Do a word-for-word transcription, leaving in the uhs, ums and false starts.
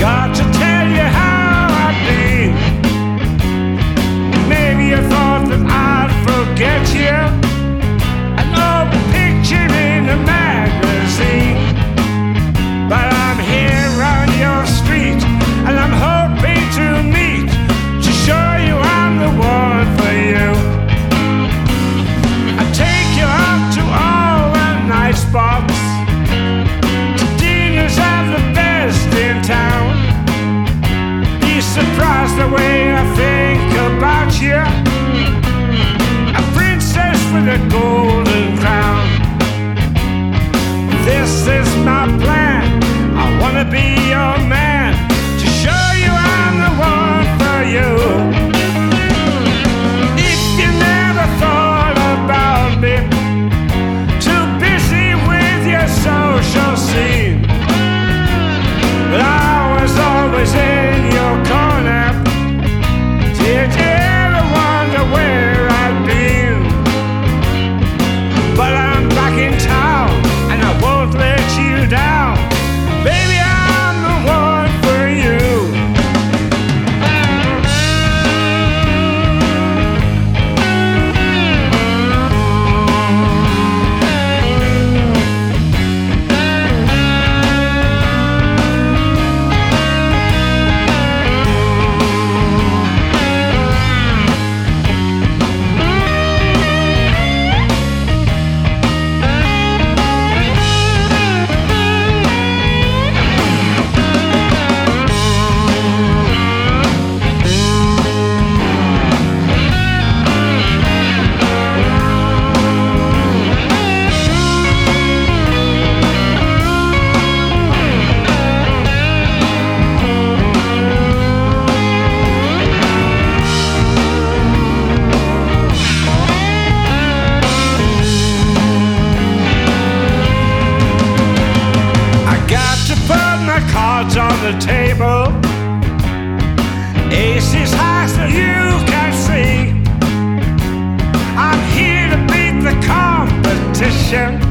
got to tell you how I've been. Maybe you thought that I'd forget you, an old picture in a magazine. But I'm here on your street, and I'm hoping to meet, to show you I'm the one for you. I take you out to all the night spots, to dinners at the best in town. Be surprised the way I think about you, a princess with a golden crown. This is my plan, I wanna be your man, to show you I'm the one for you. If you never thought about me, too busy with your social scene, but I was always in your corner. Did you ever wonder where I've been? But I'm back in town, and I won't let you down. Baby, I'm the one for you. Cards on the table, aces high so you can see. I'm here to beat the competition,